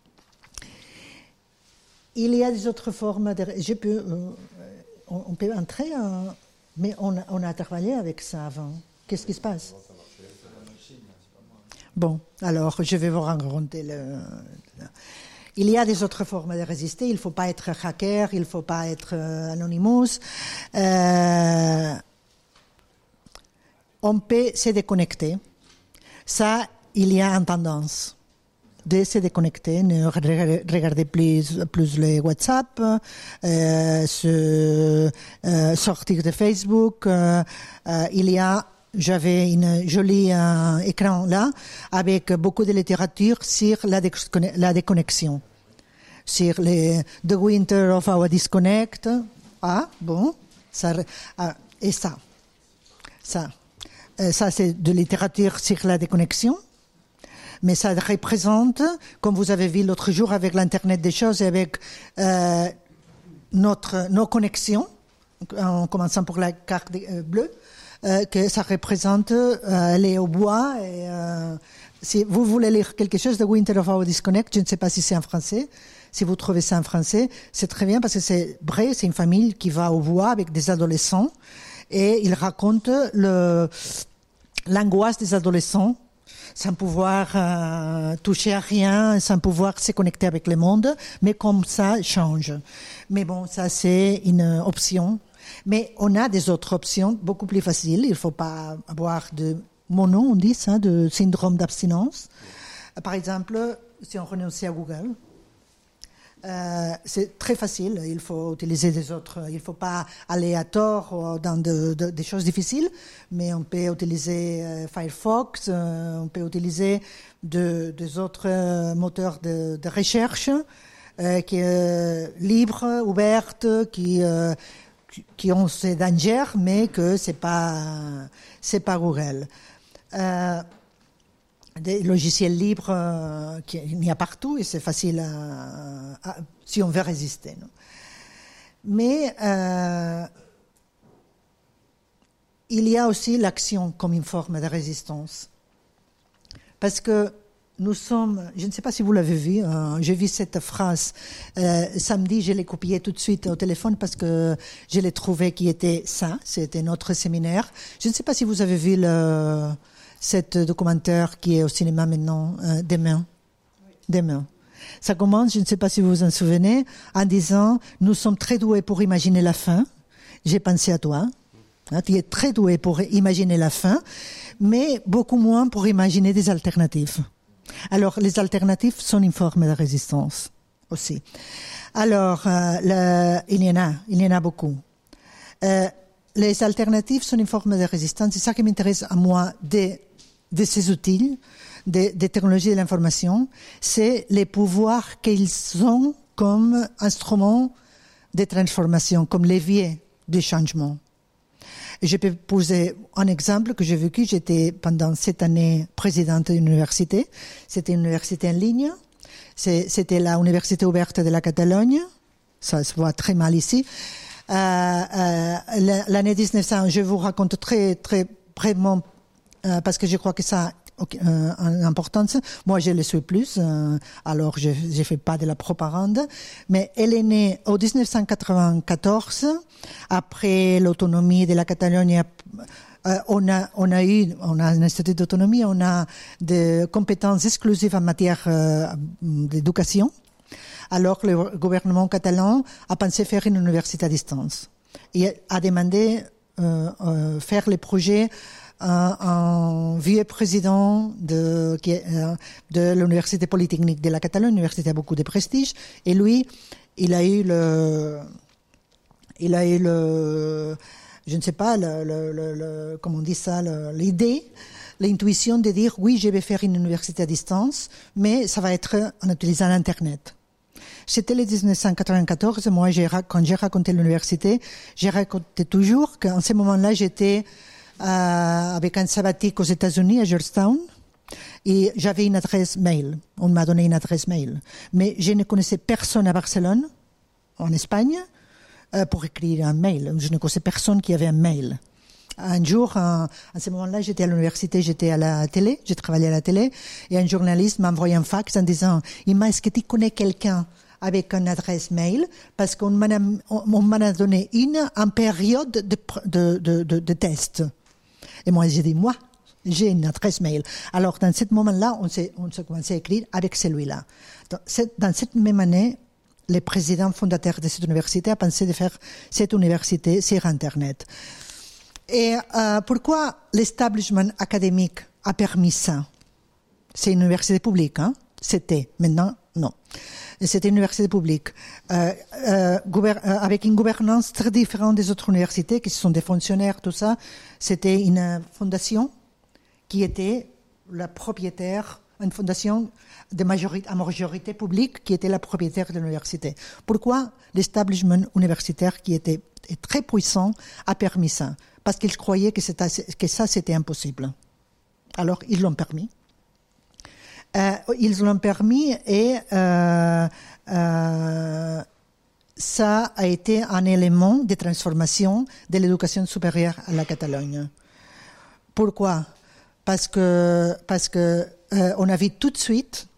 Il y a des autres formes de... Je peux, euh, on, on peut entrer, en, mais on a, on a travaillé avec ça avant. Qu'est-ce qui se passe? Bon, alors je vais vous raconter le... Il y a des autres formes de résister. Il ne faut pas être hacker, il ne faut pas être euh, anonymous. Euh, on peut se déconnecter. Ça, il y a une tendance de se déconnecter, ne regarder plus, plus les WhatsApp, euh, se, euh, sortir de Facebook. Euh, euh, il y a J'avais une jolie euh, écran là, avec beaucoup de littérature sur la, déconne- la déconnexion. Sur les The Winter of Our Disconnect. Ah, bon. Ça, ah, et ça. Ça. Euh, ça, c'est de littérature sur la déconnexion. Mais ça représente, comme vous avez vu l'autre jour avec l'Internet des choses et avec euh, notre, nos connexions, en commençant pour la carte euh, bleue, Euh, que ça représente euh, aller au bois. Et, euh, si vous voulez lire quelque chose de Winter of Our Disconnect, je ne sais pas si c'est en français. Si vous trouvez ça en français, c'est très bien parce que c'est vrai, c'est une famille qui va au bois avec des adolescents et il raconte le, l'angoisse des adolescents sans pouvoir euh, toucher à rien, sans pouvoir se connecter avec le monde, mais comme ça change. Mais bon, ça c'est une option. Mais on a des autres options beaucoup plus faciles. Il ne faut pas avoir de mono, on dit ça, de syndrome d'abstinence. Par exemple, si on renonce à Google, euh, c'est très facile. Il faut utiliser des autres. Il ne faut pas aller à tort dans de, de, des choses difficiles, mais on peut utiliser euh, Firefox, euh, on peut utiliser de, des autres moteurs de, de recherche euh, qui est libre, ouverte, qui euh, qui ont ces dangers, mais que c'est pas, c'est pas Google. Euh, des logiciels libres, euh, il y a partout et c'est facile à, à, si on veut résister. Non? Mais euh, il y a aussi l'action comme une forme de résistance. Parce que nous sommes, je ne sais pas si vous l'avez vu, euh, j'ai vu cette phrase euh, samedi, je l'ai copiée tout de suite au téléphone parce que je l'ai trouvé qui était ça, c'était notre séminaire. Je ne sais pas si vous avez vu le, cet documentaire qui est au cinéma maintenant, euh, Demain. Oui. Demain. Ça commence, je ne sais pas si vous vous en souvenez, en disant « Nous sommes très doués pour imaginer la fin. J'ai pensé à toi. Hein, tu es très doué pour imaginer la fin, mais beaucoup moins pour imaginer des alternatives. » Alors, les alternatives sont une forme de résistance aussi. Alors, euh, le, il y en a, il y en a beaucoup. Euh, les alternatives sont une forme de résistance. C'est ça qui m'intéresse à moi de, de ces outils, des de technologies de l'information. C'est les pouvoirs qu'ils ont comme instruments de transformation, comme levier de changement. Je peux poser un exemple que j'ai vécu. J'étais pendant sept années présidente d'une université. C'était une université en ligne. C'est, c'était la Université ouverte de la Catalogne. Ça se voit très mal ici. Euh, euh, l'année dix-neuf cents, je vous raconte très, très brièvement, euh, parce que je crois que ça a euh, une importance. Moi, je le suis plus, euh, alors je ne fais pas de la propagande. Mais elle est née en dix-neuf cent quatre-vingt-quatorze, après l'autonomie de la Catalogne. Euh, on a, on a eu, on a un institut d'autonomie, on a des compétences exclusives en matière euh, d'éducation. Alors, le gouvernement catalan a pensé faire une université à distance et a demandé euh, euh, faire les projets euh, un vieux président de, qui, euh, de l'université polytechnique de la Catalogne, l'université a beaucoup de prestige, et lui, il a eu le, il a eu le, je ne sais pas, le, le, le, le comment on dit ça, le, l'idée, l'intuition de dire oui, je vais faire une université à distance, mais ça va être en utilisant l'Internet. C'était le dix-neuf cent quatre-vingt-quatorze. Moi, j'ai, quand j'ai raconté l'université, j'ai raconté toujours qu'en ce moment-là, j'étais euh, avec un sabbatique aux États-Unis, à Georgetown, et j'avais une adresse mail. On m'a donné une adresse mail. Mais je ne connaissais personne à Barcelone, en Espagne, euh, pour écrire un mail. Je ne connaissais personne qui avait un mail. Un jour, en, à ce moment-là, j'étais à l'université, j'étais à la télé, j'ai travaillé à la télé, et un journaliste m'a envoyé un fax en disant « Ima, est-ce que tu connais quelqu'un avec une adresse mail, parce qu'on m'en a, on m'en a donné une en période de, de, de, de, de test. » Et moi, j'ai dit, moi, j'ai une adresse mail. Alors, dans ce moment-là, on s'est, on s'est commencé à écrire avec celui-là. Dans cette, dans cette même année, le président fondateur de cette université a pensé de faire cette université sur Internet. Et euh, pourquoi l'establishment académique a permis ça? C'est une université publique, hein? C'était. Maintenant, non. C'était une université publique, euh, euh, gouver- euh, avec une gouvernance très différente des autres universités, qui sont des fonctionnaires, tout ça. C'était une fondation qui était la propriétaire, une fondation de majorité, à majorité publique, qui était la propriétaire de l'université. Pourquoi l'establishment universitaire, qui était très puissant, a permis ça? Parce qu'ils croyaient que, c'était, que ça, c'était impossible. Alors, ils l'ont permis. Euh, ils l'ont permis et euh, euh, ça a été un élément de transformation de l'éducation supérieure à la Catalogne. Pourquoi? Parce que parce que euh, on a vu tout de suite,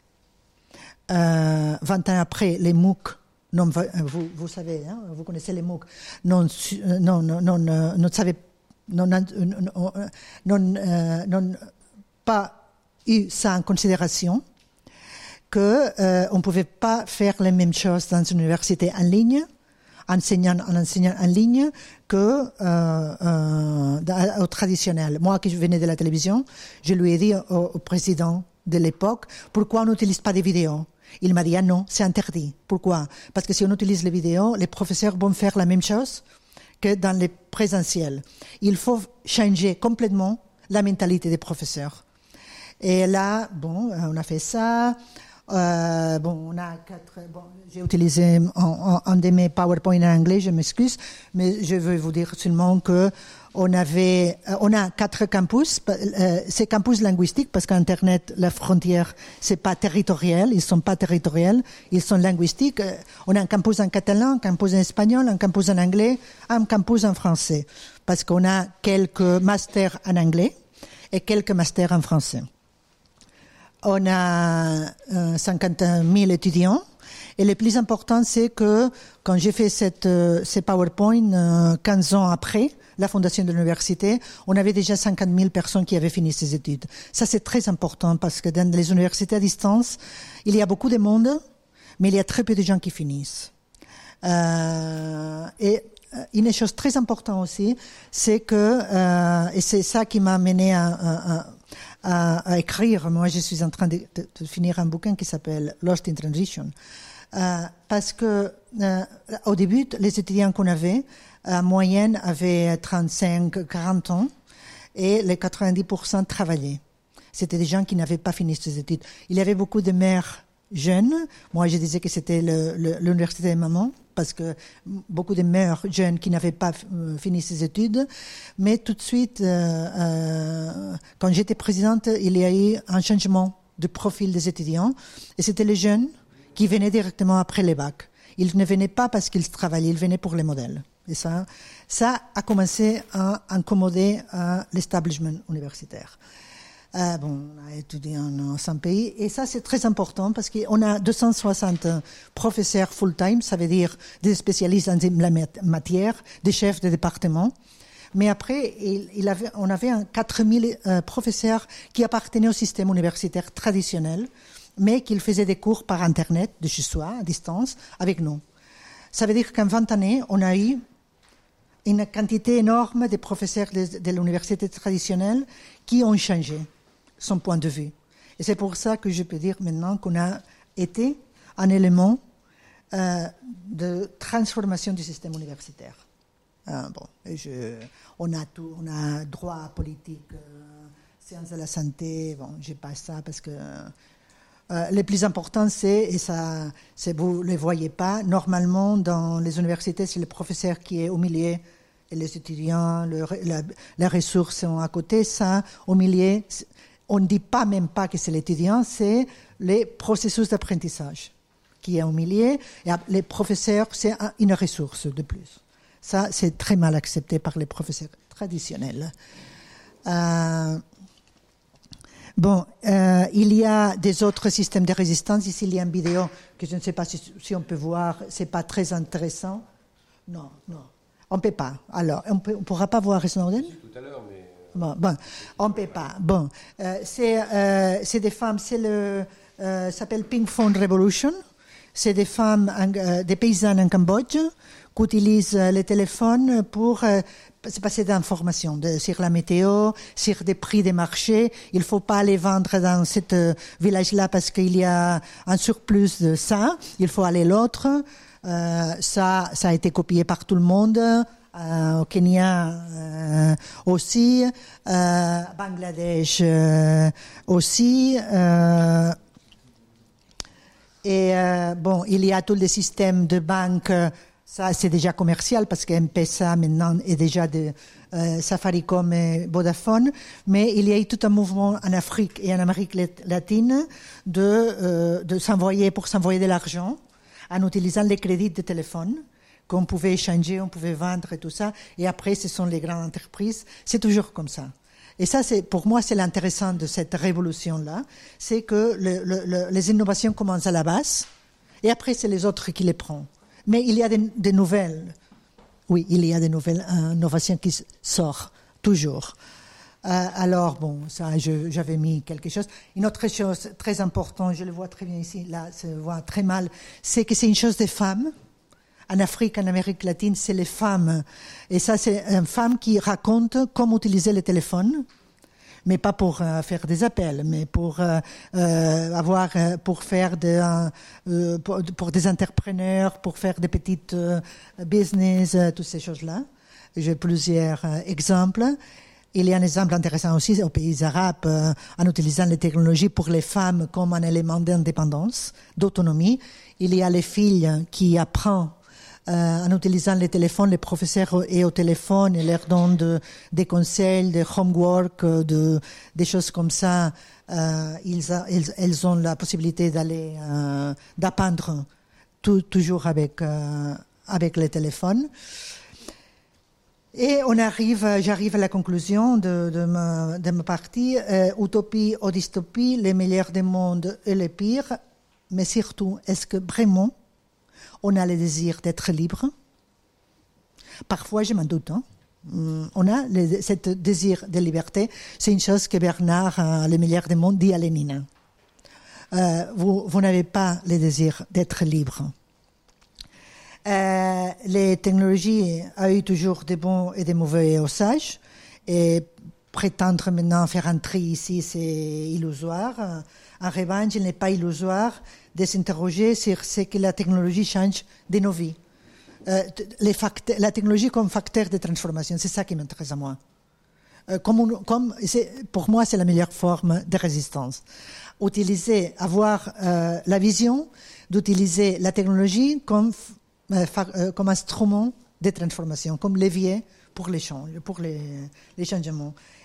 euh, vingt ans après, les MOOC. Non, vous, vous savez, hein, vous connaissez les MOOC. Non, non, non, non, non, non, savez, non, non, non, euh, non, pas eu ça en considération, que euh, on pouvait pas faire les mêmes choses dans une université en ligne, enseignant en enseignant en ligne, que euh, euh, au traditionnel. Moi, qui venais de la télévision, je lui ai dit au, au président de l'époque, pourquoi on n'utilise pas des vidéos? Il m'a dit, ah non, c'est interdit. Pourquoi? Parce que si on utilise les vidéos, les professeurs vont faire la même chose que dans les présentiels. Il faut changer complètement la mentalité des professeurs. Et là, bon, on a fait ça. Euh, bon, on a quatre. Bon, j'ai utilisé un, un, un de mes PowerPoint en anglais, je m'excuse, mais je veux vous dire seulement que on avait, on a quatre campus. Euh, c'est campus linguistiques parce qu'Internet, la frontière, c'est pas territorial, ils sont pas territoriaux, ils sont linguistiques. On a un campus en catalan, un campus en espagnol, un campus en anglais, un campus en français, parce qu'on a quelques masters en anglais et quelques masters en français. On a euh, cinquante mille étudiants. Et le plus important, c'est que quand j'ai fait cette, euh, ces PowerPoint, euh, quinze ans après la fondation de l'université, on avait déjà cinquante mille personnes qui avaient fini ces études. Ça, c'est très important parce que dans les universités à distance, il y a beaucoup de monde, mais il y a très peu de gens qui finissent. Euh, et une chose très importante aussi, c'est que, euh, et c'est ça qui m'a amené à, à, à, à écrire. Moi, je suis en train de, de, de finir un bouquin qui s'appelle Lost in Transition. Euh, parce que euh, au début, les étudiants qu'on avait, en moyenne, avaient trente-cinq, quarante ans, et les quatre-vingt-dix pour cent travaillaient. C'était des gens qui n'avaient pas fini ces études. Il y avait beaucoup de mères jeunes. Moi, je disais que c'était le, le, l'université des mamans, parce que beaucoup de mères jeunes qui n'avaient pas euh, fini ces études. Mais tout de suite, euh, euh, quand j'étais présidente, il y a eu un changement de profil des étudiants. Et c'était les jeunes qui venaient directement après les bacs. Ils ne venaient pas parce qu'ils travaillaient, ils venaient pour les modèles. Et ça, ça a commencé à incommoder euh, l'establishment universitaire. Euh, bon, on a étudié en cent pays. Et ça, c'est très important parce qu'on a deux cent soixante professeurs full-time, ça veut dire des spécialistes dans la matière, des chefs de département. Mais après, il, il avait, on avait quatre mille euh, professeurs qui appartenaient au système universitaire traditionnel, mais qui faisaient des cours par Internet, de chez soi, à distance, avec nous. Ça veut dire qu'en vingt années, on a eu une quantité énorme de professeurs de, de l'université traditionnelle qui ont changé son point de vue. Et c'est pour ça que je peux dire maintenant qu'on a été un élément euh, de transformation du système universitaire. Euh, bon, et je, on a tout, on a droit politique, euh, sciences de la santé. Bon, je passe ça parce que euh, le plus important, c'est, et ça, c'est, vous ne le voyez pas, normalement, dans les universités, c'est le professeur qui est au milieu et les étudiants, le, la, les ressources sont à côté. Ça, au milieu, on ne dit pas même pas que c'est l'étudiant, c'est les processus d'apprentissage qui est au milieu. Et les professeurs, c'est une ressource de plus. Ça, c'est très mal accepté par les professeurs traditionnels. Euh, bon, euh, il y a des autres systèmes de résistance. Ici, il y a une vidéo que je ne sais pas si, si on peut voir. C'est pas très intéressant. Non, non, on ne peut pas. Alors, on ne pourra pas voir Snowden. Tout à l'heure, mais... Bon, bon, on ne peut pas. Bon, euh, c'est, euh, c'est des femmes, c'est le, euh, ça s'appelle Pink Phone Revolution. C'est des femmes, euh, des paysannes en Cambodge qui utilisent les téléphones pour euh, se passer d'informations de, sur la météo, sur des prix des marchés. Il ne faut pas les vendre dans ce euh, village-là parce qu'il y a un surplus de ça. Il faut aller l'autre. Euh, ça, ça a été copié par tout le monde. Euh, au Kenya euh, aussi, euh, Bangladesh euh, aussi. Euh, et euh, bon, il y a tous les systèmes de banque. Ça, c'est déjà commercial parce que M Pesa maintenant est déjà de euh, Safaricom et Vodafone. Mais il y a eu tout un mouvement en Afrique et en Amérique latine de, euh, de s'envoyer pour s'envoyer de l'argent en utilisant les crédits de téléphone qu'on pouvait échanger, on pouvait vendre et tout ça. Et après, ce sont les grandes entreprises. C'est toujours comme ça. Et ça, c'est, pour moi, c'est l'intéressant de cette révolution-là. C'est que le, le, le, les innovations commencent à la base. Et après, c'est les autres qui les prennent. Mais il y a des, des nouvelles. Oui, il y a des nouvelles euh, innovations qui sortent, toujours. Euh, alors, bon, ça, je, j'avais mis quelque chose. Une autre chose très importante, je le vois très bien ici, là, ça se voit très mal, c'est que c'est une chose des femmes. En Afrique, en Amérique latine, c'est les femmes. Et ça, c'est une femme qui raconte comment utiliser le téléphone, mais pas pour euh, faire des appels, mais pour euh, euh, avoir, euh, pour faire des, euh, pour, pour des entrepreneurs, pour faire des petites euh, business, euh, toutes ces choses-là. J'ai plusieurs euh, exemples. Il y a un exemple intéressant aussi aux pays arabes euh, en utilisant les technologies pour les femmes comme un élément d'indépendance, d'autonomie. Il y a les filles qui apprennent Euh, en utilisant les téléphones, les professeurs et au téléphone, ils leur donnent de, des conseils, des homework, de, des choses comme ça. Euh, ils, a, ils, elles ont la possibilité d'aller, euh, d'apprendre tout, toujours avec, euh, avec les téléphones. Et on arrive, j'arrive à la conclusion de, de, ma, de ma partie. Euh, utopie ou dystopie, les meilleurs des mondes et les pires. Mais surtout, est-ce que vraiment on a le désir d'être libre? Parfois, je m'en doute. Hein. On a le, ce désir de liberté. C'est une chose que Bernard, euh, le meilleur des mondes, dit à Lénine. Euh, vous, vous n'avez pas le désir d'être libre. Euh, les technologies ont eu toujours des bons et des mauvais usages. Et prétendre maintenant faire un tri ici, c'est illusoire. En revanche, il n'est pas illusoire de s'interroger sur ce que la technologie change de nos vies. Euh, les facteurs, la technologie comme facteur de transformation, c'est ça qui m'intéresse à moi. Euh, comme, comme c'est, pour moi, c'est la meilleure forme de résistance. Utiliser, avoir euh, la vision d'utiliser la technologie comme, euh, euh, comme instrument de transformation, comme levier pour les changes, pour les, les changements.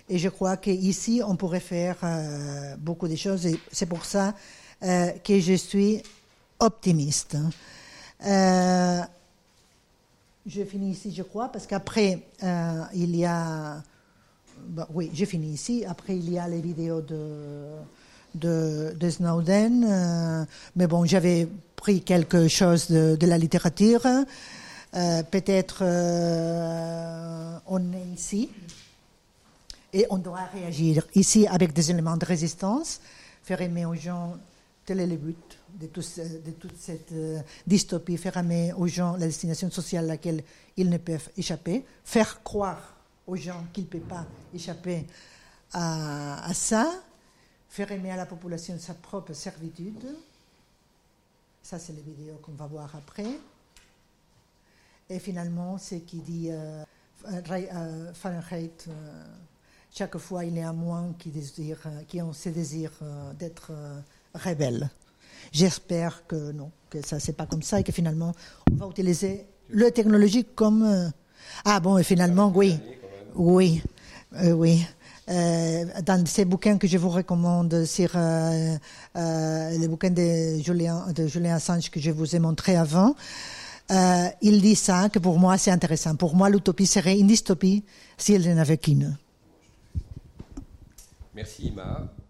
Et je crois qu'ici, on pourrait faire euh, beaucoup de choses. Et c'est pour ça euh, que je suis optimiste. Euh, je finis ici, je crois, parce qu'après, euh, il y a... Bah, oui, j'ai fini ici. Après, il y a les vidéos de, de, de Snowden. Euh, mais bon, j'avais pris quelque chose de, de la littérature. Euh, peut-être euh, on est ici et on doit réagir ici avec des éléments de résistance, faire aimer aux gens, tel est le but de, tout, de toute cette euh, dystopie, faire aimer aux gens la destination sociale à laquelle ils ne peuvent échapper, faire croire aux gens qu'ils ne peuvent pas échapper à, à ça, faire aimer à la population sa propre servitude. Ça, c'est les vidéos qu'on va voir après. Et finalement, ce qui dit euh, euh, Fahrenheit, euh, chaque fois il y a moins qui, désire, qui ont ce désir euh, d'être euh, rebelles. J'espère que non, que ça c'est pas comme ça et que finalement on va utiliser la technologie comme... Euh, ah bon, et finalement, oui, oui, euh, oui. Euh, dans ces bouquins que je vous recommande sur euh, euh, les bouquins de Julian, de Julian Assange que je vous ai montré avant, Euh, il dit ça, que pour moi c'est intéressant. Pour moi, l'utopie serait une dystopie si elle n'avait qu'une. Merci, Ima.